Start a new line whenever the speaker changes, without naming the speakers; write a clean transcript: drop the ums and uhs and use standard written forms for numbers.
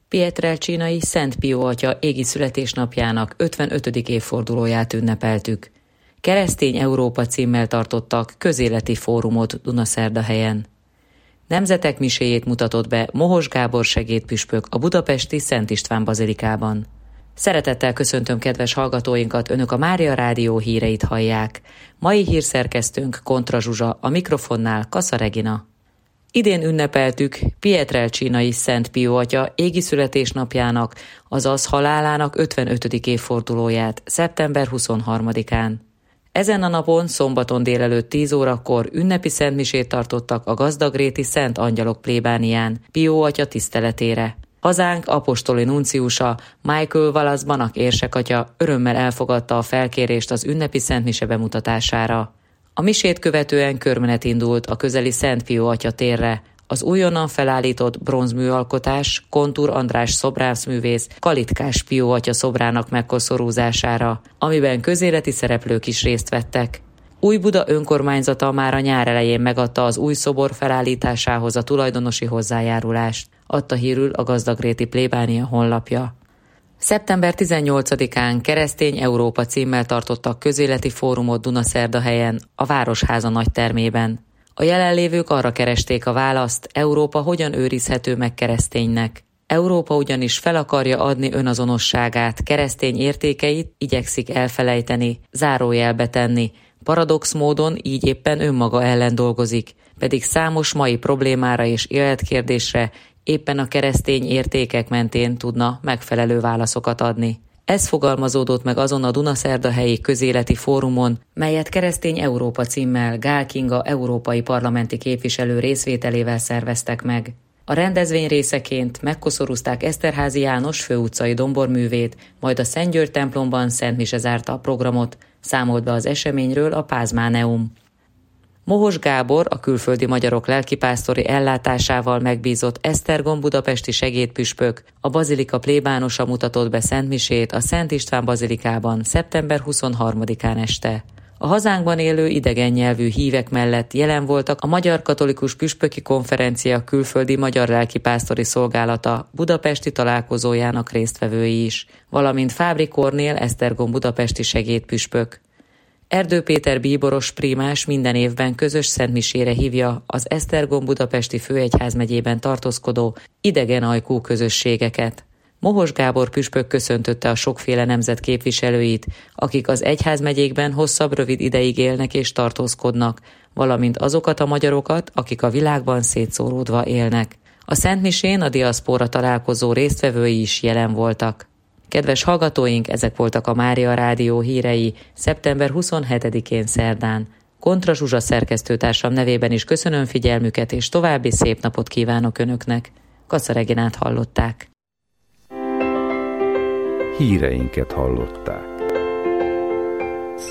Pietrelcinai Szent Pió atya égi születésnapjának 55. évfordulóját ünnepeltük. Keresztény Európa címmel tartottak közéleti fórumot Dunaszerdahelyen. Nemzetek miséjét mutatott be Mohos Gábor segédpüspök a budapesti Szent István bazilikában. Szeretettel köszöntöm kedves hallgatóinkat, önök a Mária Rádió híreit hallják. Mai hírszerkesztőnk Kontra Zsuzsa, a mikrofonnál Kassa Regina. Idén ünnepeltük Pietrelcinai Szent Pió atya égi születésnapjának, azaz halálának 55. évfordulóját, szeptember 23-án. Ezen a napon, szombaton délelőtt 10 órakor ünnepi szentmisét tartottak a Gazdagréti Szent Angyalok plébánián, Pió atya tiszteletére. Hazánk apostoli nunciusa, Michael Wallace érsek atya örömmel elfogadta a felkérést az ünnepi szentmise bemutatására. A misét követően körmenet indult a közeli Szent Pió atya térre, az újonnan felállított bronzműalkotás Kontúr András szobrászművész Kalitkás Pió atya szobrának megkoszorúzására, amiben közéleti szereplők is részt vettek. Újbuda önkormányzata már a nyár elején megadta az új szobor felállításához a tulajdonosi hozzájárulást, adta hírül a Gazdagréti plébánia honlapja. Szeptember 18-án Keresztény Európa címmel tartottak közéleti fórumot Dunaszerdahelyen, a Városháza nagytermében. A jelenlévők arra keresték a választ, Európa hogyan őrizhető meg kereszténynek. Európa ugyanis fel akarja adni önazonosságát, keresztény értékeit igyekszik elfelejteni, zárójelbe tenni, paradox módon így éppen önmaga ellen dolgozik, pedig számos mai problémára és életkérdésre éppen a keresztény értékek mentén tudna megfelelő válaszokat adni. Ez fogalmazódott meg azon a Dunaszerdahelyi közéleti fórumon, melyet Keresztény Európa címmel Gál Kinga európai parlamenti képviselő részvételével szerveztek meg. A rendezvény részeként megkoszorúzták Eszterházy János főutcai domborművét, majd a Szent György templomban szentmise zárta a programot, számolt be az eseményről a Pázmáneum. Mohos Gábor, a külföldi magyarok lelkipásztori ellátásával megbízott Esztergom budapesti segédpüspök, a bazilika plébánosa mutatott be szentmisét a Szent István bazilikában szeptember 23-án este. A hazánkban élő idegen nyelvű hívek mellett jelen voltak a Magyar Katolikus Püspöki Konferencia külföldi magyar lelkipásztori szolgálata budapesti találkozójának résztvevői is, valamint Fábri Kornél Esztergom budapesti segédpüspök. Erdő Péter bíboros prímás minden évben közös szentmisére hívja az Esztergom budapesti főegyházmegyében tartózkodó idegen ajkú közösségeket. Mohos Gábor püspök köszöntötte a sokféle nemzet képviselőit, akik az egyházmegyékben hosszabb-rövid ideig élnek és tartózkodnak, valamint azokat a magyarokat, akik a világban szétszóródva élnek. A szentmisén a diaszpóra találkozó résztvevői is jelen voltak. Kedves hallgatóink, ezek voltak a Mária Rádió hírei szeptember 27-én szerdán. Kontra Zsuzsa szerkesztőtársam nevében is köszönöm figyelmüket, és további szép napot kívánok Önöknek. Kassa Reginát hallották.
Híreinket hallották.